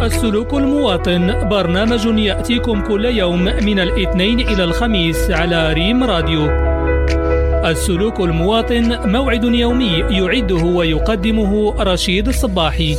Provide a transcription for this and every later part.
السلوك المواطن، برنامج يأتيكم كل يوم من الاثنين إلى الخميس على ريم راديو. السلوك المواطن موعد يومي يعده ويقدمه رشيد الصباحي.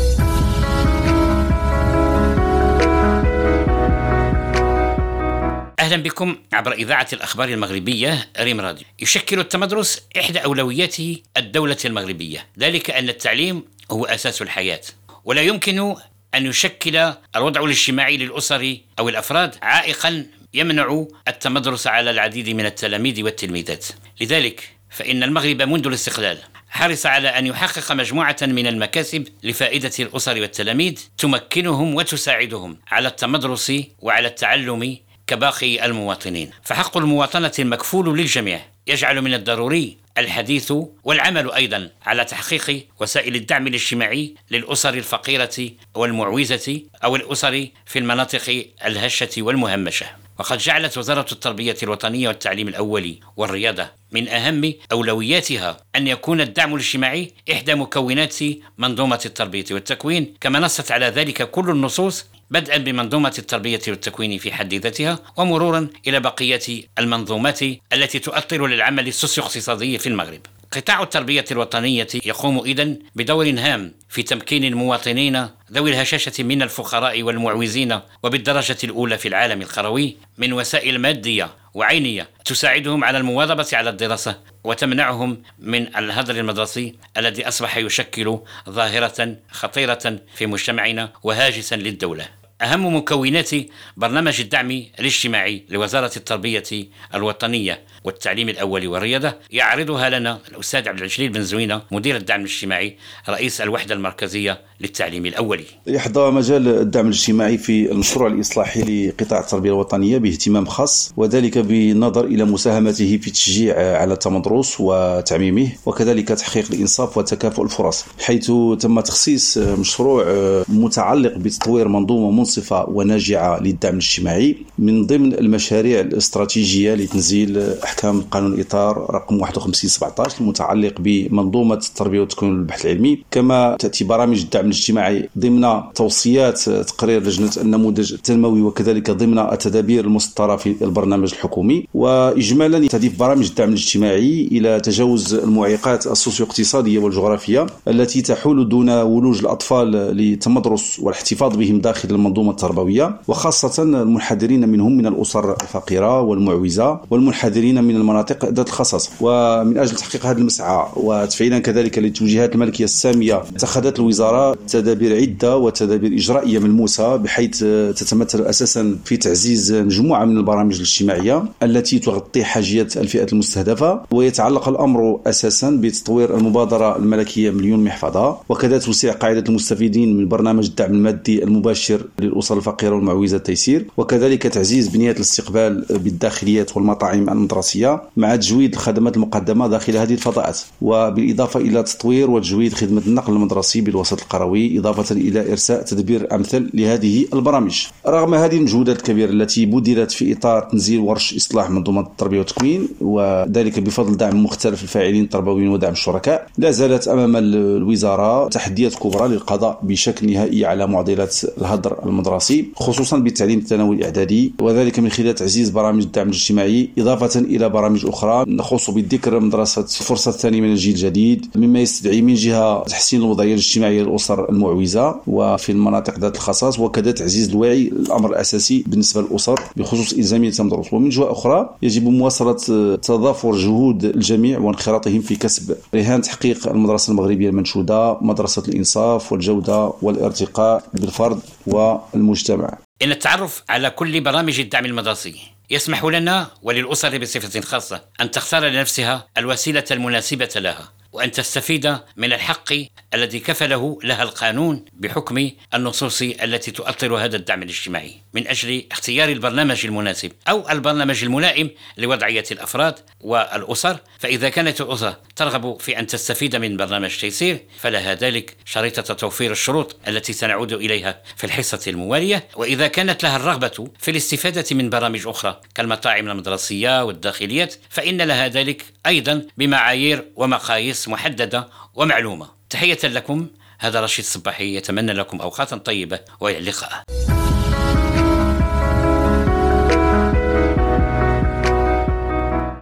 أهلا بكم عبر إذاعة الأخبار المغربية ريم راديو. يشكل التمدرس إحدى أولويات الدولة المغربية، ذلك أن التعليم هو أساس الحياة، ولا يمكن أن يشكل الوضع الاجتماعي للأسر أو الأفراد عائقا يمنع التمدرس على العديد من التلاميذ والتلميذات. لذلك فإن المغرب منذ الاستقلال حرص على أن يحقق مجموعة من المكاسب لفائدة الأسر والتلاميذ تمكنهم وتساعدهم على التمدرس وعلى التعلم كباقي المواطنين. فحق المواطنة المكفول للجميع يجعل من الضروري الحديث والعمل أيضا على تحقيق وسائل الدعم الاجتماعي للأسر الفقيرة والمعوزة أو الأسر في المناطق الهشة والمهمشة. وقد جعلت وزارة التربية الوطنية والتعليم الأولي والرياضة من أهم أولوياتها أن يكون الدعم الاجتماعي إحدى مكونات منظومة التربية والتكوين، كما نصت على ذلك كل النصوص، بدءا بمنظومة التربية والتكوين في حد ذاتها ومرورا إلى بقية المنظومات التي تؤطر للعمل السوسيو-اقتصادي في المغرب. قطاع التربية الوطنية يقوم إذن بدور هام في تمكين المواطنين ذوي الهشاشة من الفقراء والمعوزين وبالدرجة الأولى في العالم القروي من وسائل مادية وعينية تساعدهم على المواظبة على الدراسة وتمنعهم من الهدر المدرسي الذي أصبح يشكل ظاهرة خطيرة في مجتمعنا وهاجسا للدولة. أهم مكونات برنامج الدعم الاجتماعي لوزارة التربية الوطنية والتعليم الأولي والرياضة يعرضها لنا الأستاذ عبد الجليل بن زوينة، مدير الدعم الاجتماعي رئيس الوحدة المركزية للتعليم الأولي. يحظى مجال الدعم الاجتماعي في المشروع الإصلاحي لقطاع التربية الوطنية باهتمام خاص، وذلك بالنظر إلى مساهمته في التشجيع على التمدرس وتعميمه، وكذلك تحقيق الإنصاف وتكافؤ الفرص، حيث تم تخصيص مشروع متعلق بتطوير منظومة منصفة وناجعة للدعم الاجتماعي من ضمن المشاريع الاستراتيجية لتنزيل أحكام قانون الإطار رقم 51/17 المتعلق بمنظومة التربية والتكوين والبحث العلمي. كما تأتي برامج الدعم الاجتماعي ضمن توصيات تقرير لجنة النموذج التنموي، وكذلك ضمن التدابير المسطرة في البرنامج الحكومي. وإجمالا تهدف برامج الدعم الاجتماعي إلى تجاوز المعيقات السوسيو-اقتصادية والجغرافية التي تحول دون ولوج الأطفال للتمدرس والاحتفاظ بهم داخل المنظومة التربوية، وخاصة المنحدرين منهم من الأسر الفقيرة والمعوزة والمنحدرين من المناطق ذات الخصاصة. ومن أجل تحقيق هذا المسعى وتفعيلا كذلك للتوجيهات الملكية السامية، اتخذت الوزارة تدابير عدة وتدابير إجرائية ملموسة، بحيث تتمثل أساسا في تعزيز مجموعة من البرامج الاجتماعية التي تغطي حاجيات الفئات المستهدفة. ويتعلق الأمر أساسا بتطوير المبادرة الملكية مليون محفظة، وكذا توسيع قاعدة المستفيدين من برنامج الدعم المادي المباشر للأسر الفقيرة والمعوزة التيسير، وكذلك تعزيز بنيات الاستقبال بالداخليات والمطاعم المدرسية مع تجويد الخدمات المقدمة داخل هذه الفضاءات، وبالإضافة إلى تطوير وتجويد خدمة النقل المدرسي بالوسط القروي، إضافة إلى إرساء تدبير أمثل لهذه البرامج. رغم هذه المجهودات الكبيرة التي بذلت في إطار تنزيل ورش إصلاح منظومة التربية والتكوين، وذلك بفضل دعم مختلف الفاعلين التربويين ودعم الشركاء، لا زالت أمام الوزارة تحديات كبرى للقضاء بشكل نهائي على معضلات الهدر المدرسي، خصوصا بالتعليم الثانوي الإعدادي، وذلك من خلال تعزيز برامج الدعم الاجتماعي، إضافة إلى برامج أخرى نخص بالذكر مدرسة الفرصة الثانية من الجيل الجديد، مما يستدعي من جهة تحسين الوضعية الاجتماعية للأسر المعوزة وفي المناطق ذات الخصاص، وكذا تعزيز الوعي الأمر الأساسي بالنسبة للأسر بخصوص إلزامية التمدرس. ومن جهة أخرى يجب مواصلة تضافر جهود الجميع وانخراطهم في كسب رهان تحقيق المدرسة المغربية المنشودة، مدرسة الإنصاف والجودة والارتقاء بالفرد والمجتمع. إن التعرف على كل برامج الدعم المدرسي يسمح لنا وللأسر بصفة خاصة أن تختار لنفسها الوسيلة المناسبة لها، وأن تستفيد من الحق الذي كفله لها القانون بحكم النصوص التي تؤطر هذا الدعم الاجتماعي، من أجل اختيار البرنامج المناسب أو البرنامج الملائم لوضعية الأفراد والأسر. فإذا كانت الأسرة ترغب في أن تستفيد من برنامج تيسير فلها ذلك شريطة توفير الشروط التي سنعود إليها في الحصة الموالية. وإذا كانت لها الرغبة في الاستفادة من برامج أخرى كالمطاعم المدرسية والداخليات فإن لها ذلك أيضا بمعايير ومقاييس محددة ومعلومة. تحية لكم هذا رشيد صباحي، يتمنى لكم أوقاتا طيبة وإلى اللقاء.